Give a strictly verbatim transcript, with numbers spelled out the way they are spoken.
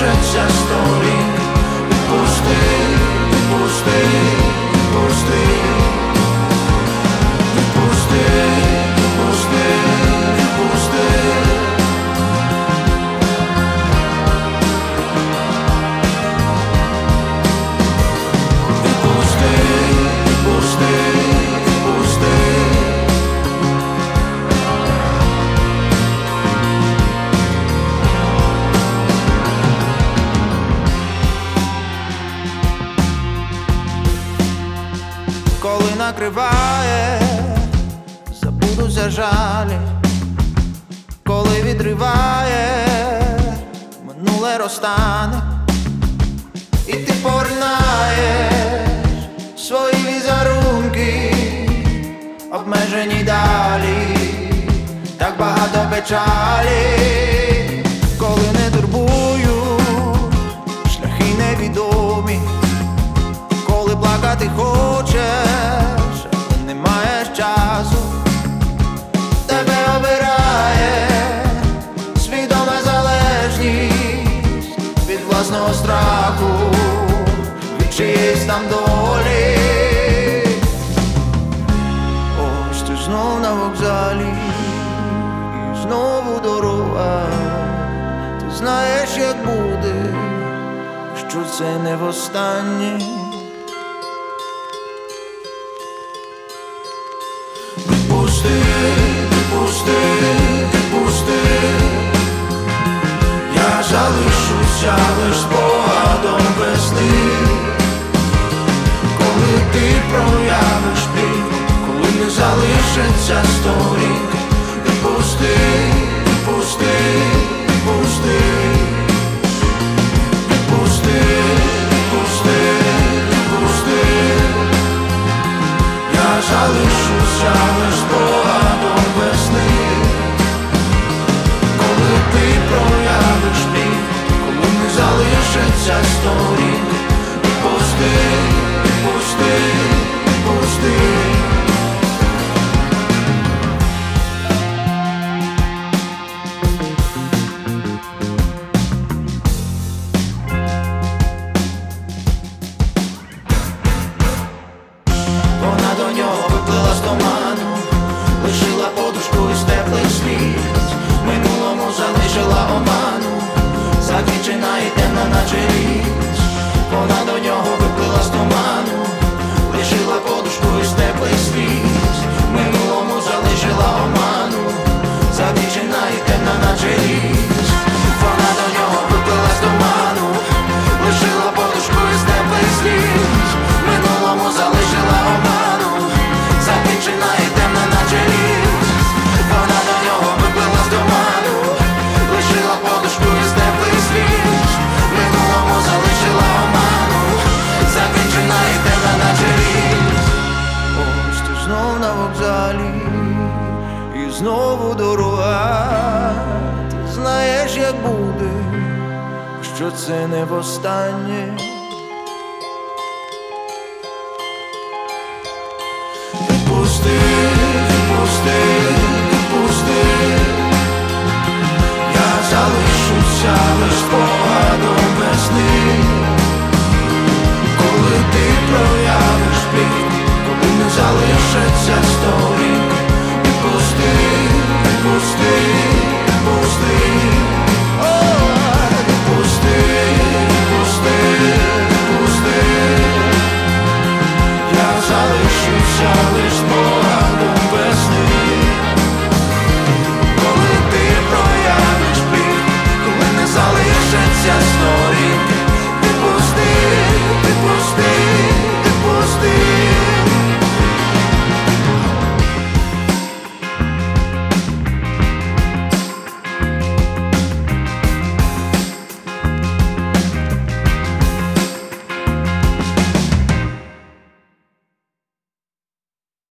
залишиться сторінь. Відпусти, відпусти, відпусти, відпусти, відпусти, відпусти. Відпусти, відпусти, відпусти. Коли накриває, забудуться жалі. Коли відриває, минуле розтане. І ти поринаєш свої візерунки, обмежені далі, так багато печалі. Коли не турбують шляхи невідомі, коли плакати хочеш, але не маєш часу. Тебе обирає свідома залежність від власного страху, від чиєїсь там долі. Ось ти знов на вокзалі, і знову дорога. Ти знаєш, як буде, що це не востаннє. Відпусти, відпусти, відпусти. Я залишуся лиш спогадом весни. Коли ти проявиш біль, коли не залишиться сторінь. Відпусти, відпусти, відпусти. Відпусти, відпусти, відпусти. Я залишуся лиш спогадом весни. Коли ти проявиш біль, коли не залишиться сторін. Відпусти, відпусти, відпусти. Вона до нього виплила з туману, лишила подушку із теплих сліз. Минулому залишила оману, закінчена і темна, наче ліс. Вона до нього виплила з туману, лишила подушку із теплих сліз. Минулому залишила оману, закінчена і темна, наче ліс. Вона до нього виплила з туману, лишила подушку із теплих сліз. Минулому залишила оману, закінчена і темна, наче ліс. Вона до нього виплила з туману, лишила подушку із теплих сліз. Минулому залишила оману, закінчена і темна, наче ліс. Ось ти знов на вокзалі, і знову дорога. Ти знаєш, як буде, що це не востаннє.